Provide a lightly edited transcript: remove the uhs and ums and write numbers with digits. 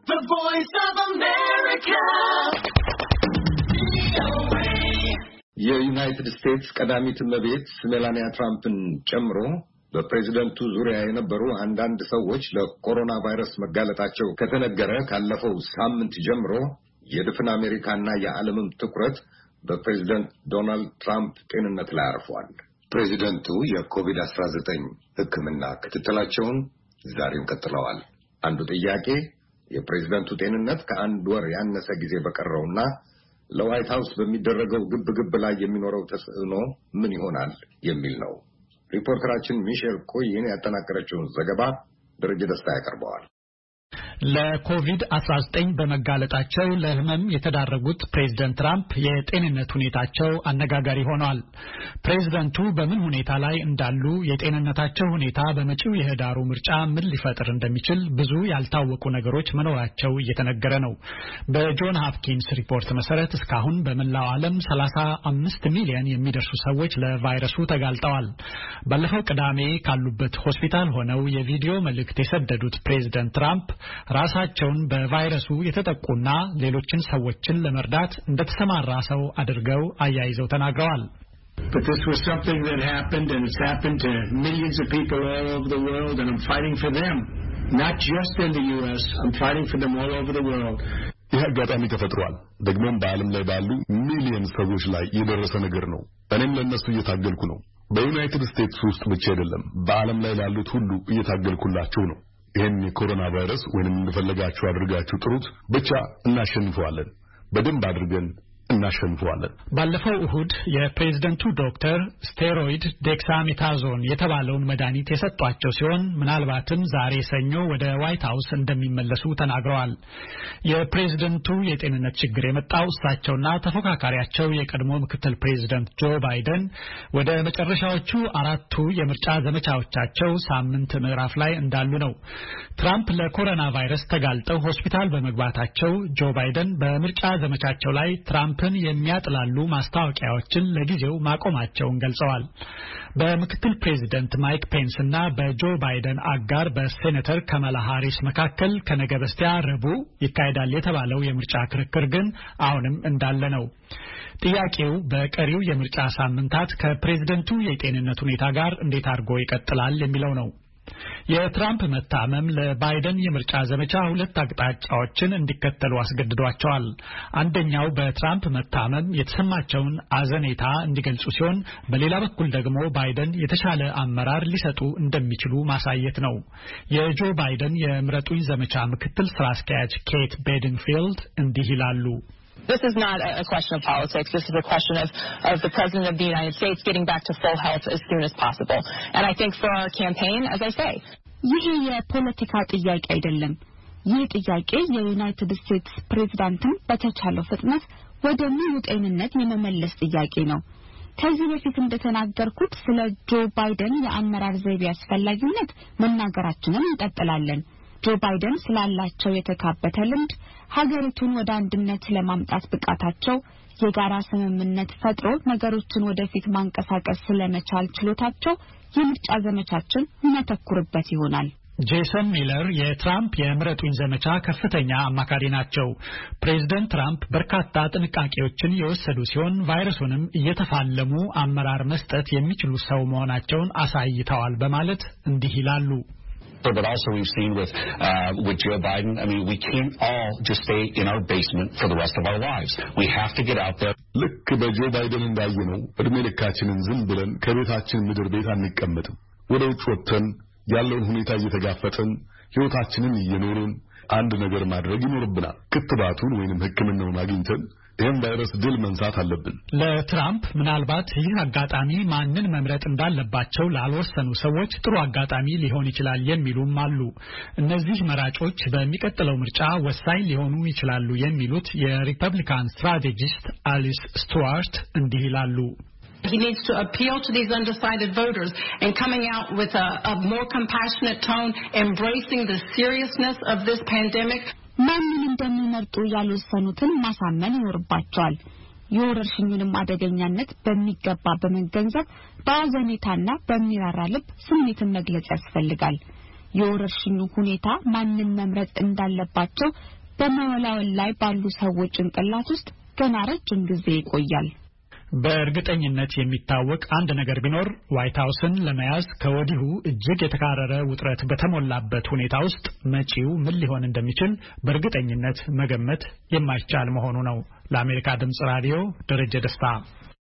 The Voice of America. የዩናይትድ ስቴትስ ቀዳሚት እመቤት ሜላኒያ ትራምፕን ጨምሮ በፕሬዝዳንቱ ዙሪያ የነበሩ አንዳንድ ሰዎች ለኮሮና ቫይረስ መጋለጣቸው ከተነገረ ካለፈው ሳምንት ጀምሮ የድፍን አሜሪካና የዓለምም ትኩረት በፕሬዝዳንት ዶናልድ ትራምፕ ጤንነት ላይ አርፏል። ፕሬዝዳንቱ የኮቪድ-19 ሕክምና ክትትላቸውን ዛሬም ቀጥለዋል። አንዱ ጥያቄ የፕሬዝዳንቱ ጤንነት ከአንድ ወር ያነሰ ጊዜ በቀረውና ለዋይት ሃውስ በሚደረገው ግብግብ ላይ የሚኖረው ተጽዕኖ ምን ይሆናል የሚል ነው። ሪፖርተራችን ሚሼል ኮይን ያጠናቀረችውን ዘገባ ደረጀ ደስታ ያቀርበዋል። ለኮቪድ-19 በመጋለጣቸው ለህመም የተዳረጉት ፕሬዝዳንት ትራምፕ የጤንነት ሁኔታቸው አነጋጋሪ ሆኗል። ፕሬዝዳንቱ በምን ሁኔታ ላይ እንዳሉ፣ የጤንነታቸው ሁኔታ በመጪው የህዳሩ ምርጫ ምን ሊፈጥር እንደሚችል ብዙ ያልታወቁ ነገሮች መኖራቸው እየተነገረ ነው። በጆን ሆፕኪንስ ሪፖርት መሰረት እስካሁን በመላው ዓለም 35 ሚሊዮን የሚደርሱ ሰዎች ለቫይረሱ ተጋልጠዋል። ባለፈው ቅዳሜ ካሉበት ሆስፒታል ሆነው የቪዲዮ መልእክት የሰደዱት ፕሬዝዳንት ትራምፕ ራሳቸውን በቫይረሱ የተጠቁና ሌሎችን ሰዎችን ለመርዳት እንደተሰማራ ሰው አድርገው አያይዘው ተናግረዋል። But this was something that happened, and it's happened to millions of people all over the world, and I'm fighting for them, not just in the U.S. I'm fighting for them all over the world. ይህ አጋጣሚ ተፈጥሯል። ደግሞም በዓለም ላይ ባሉ ሚሊዮን ሰዎች ላይ የደረሰ ነገር ነው። እኔም ለነሱ እየታገልኩ ነው። በዩናይትድ ስቴትስ ውስጥ ብቻ አይደለም፣ በዓለም ላይ ላሉት ሁሉ እየታገልኩላቸው ነው። ይሄን የኮሮና ቫይረስ ወይንም እንደፈለጋችሁ አድርጋችሁ ጥሩት፣ ብቻ እናሸንፈዋለን። በደንብ አድርገን እናሸንፈዋለን። ባለፈው እሁድ የፕሬዝዳንቱ ዶክተር ስቴሮይድ ዴክሳሜታዞን የተባለውን መድኃኒት የሰጧቸው ሲሆን ምናልባትም ዛሬ ሰኞ ወደ ዋይት ሃውስ እንደሚመለሱ ተናግረዋል። የፕሬዝዳንቱ የጤንነት ችግር የመጣው እሳቸውና ተፎካካሪያቸው የቀድሞ ምክትል ፕሬዝዳንት ጆ ባይደን ወደ መጨረሻዎቹ አራቱ የምርጫ ዘመቻዎቻቸው ሳምንት ምዕራፍ ላይ እንዳሉ ነው። ትራምፕ ለኮሮና ቫይረስ ተጋልጠው ሆስፒታል በመግባታቸው ጆ ባይደን በምርጫ ዘመቻቸው ላይ ትራምፕን የሚያጥላሉ ማስታወቂያዎችን ለጊዜው ማቆማቸውን ገልጸዋል። በምክትል ፕሬዝዳንት ማይክ ፔንስ እና በጆ ባይደን አጋር በሴኔተር ካማላ ሃሪስ መካከል ከነገ በስቲያ ረቡዕ ይካሄዳል የተባለው የምርጫ ክርክር ግን አሁንም እንዳለ ነው። ጥያቄው በቀሪው የምርጫ ሳምንታት ከፕሬዝዳንቱ የጤንነት ሁኔታ ጋር እንዴት አድርጎ ይቀጥላል የሚለው ነው። የትራምፕ መታመም ለባይደን የምርጫ ዘመቻ ሁለት አቅጣጫዎችን እንዲከተሉ አስገድዷቸዋል። አንደኛው በትራምፕ መታመም የተሰማቸውን አዘኔታ እንዲገልጹ ሲሆን፣ በሌላ በኩል ደግሞ ባይደን የተሻለ አመራር ሊሰጡ እንደሚችሉ ማሳየት ነው። የጆ ባይደን የምረጡኝ ዘመቻ ምክትል ስራ አስኪያጅ ኬት ቤዲንግፊልድ እንዲህ ይላሉ። This is not a question of politics. This is a question of the President of the United States getting back to full health as soon as possible. And I think for our campaign, as I say, ይህ የፖለቲካ ጥያቄ አይደለም። ይህ ጥያቄ የዩናይትድ ስቴትስ ፕሬዝዳንትን በተቻለው ፍጥነት ወደ ሙሉ ጤንነት የመመለስ ጥያቄ ነው። ከዚህ በፊት እንደተናገርኩት ስለ ጆ ባይደን የአመራር ዘይቤ አስፈላጊነት መናገራችንን እንቀጥላለን። ጆ ባይደን ስላላቸው የተካበተ ልምድ፣ ሀገሪቱን ወደ አንድነት ለማምጣት ብቃታቸው፣ የጋራ ስምምነት ፈጥሮ ነገሮችን ወደፊት ማንቀሳቀስ ስለመቻል ችሎታቸው የምርጫ ዘመቻችን የሚያተኩርበት ይሆናል። ጄሰን ሚለር የትራምፕ የምረጡኝ ዘመቻ ከፍተኛ አማካሪ ናቸው። ፕሬዝዳንት ትራምፕ በርካታ ጥንቃቄዎችን የወሰዱ ሲሆን ቫይረሱንም እየተፋለሙ አመራር መስጠት የሚችሉ ሰው መሆናቸውን አሳይተዋል በማለት እንዲህ ይላሉ። But also we've seen with Joe Biden, I mean, we can't all just stay in our basement for the rest of our lives. We have to get out there. ልክ በጆ ባይደን እንዳየነው እድሜ ልካችንን ዝም ብለን ከቤታችን ምድር ቤት አንቀመጥም። ወደ ውጭ ወጥተን ያለውን ሁኔታ እየተጋፈጥን ህይወታችንን እየኖርን አንድ ነገር ማድረግ ይኖርብናል። ክትባቱን ወይንም ሕክምናውን አግኝተን ይህን ቫይረስ ድል መንሳት አለብን። ለትራምፕ ምናልባት ይህ አጋጣሚ ማንን መምረጥ እንዳለባቸው ላልወሰኑ ሰዎች ጥሩ አጋጣሚ ሊሆን ይችላል የሚሉም አሉ። እነዚህ መራጮች በሚቀጥለው ምርጫ ወሳኝ ሊሆኑ ይችላሉ የሚሉት የሪፐብሊካን ስትራቴጂስት አሊስ ስቱዋርት እንዲህ ይላሉ። He needs to appeal to these undecided voters and coming out with a more compassionate tone, embracing the seriousness of this pandemic. ማንን እንደሚመርጡ ያልወሰኑትን ማሳመን ይኖርባቸዋል። የወረርሽኙንም አደገኛነት በሚገባ በመገንዘብ በአዘኔታና በሚራራ ልብ ስሜትን መግለጽ ያስፈልጋል። የወረርሽኙ ሁኔታ ማንን መምረጥ እንዳለባቸው በመወላወል ላይ ባሉ ሰዎች ጭንቅላት ውስጥ ገና ረጅም ጊዜ ይቆያል። በእርግጠኝነት የሚታወቅ አንድ ነገር ቢኖር ዋይት ሃውስን ለመያዝ ከወዲሁ እጅግ የተካረረ ውጥረት በተሞላበት ሁኔታ ውስጥ መጪው ምን ሊሆን እንደሚችል በእርግጠኝነት መገመት የማይቻል መሆኑ ነው። ለአሜሪካ ድምጽ ራዲዮ ደረጀ ደስታ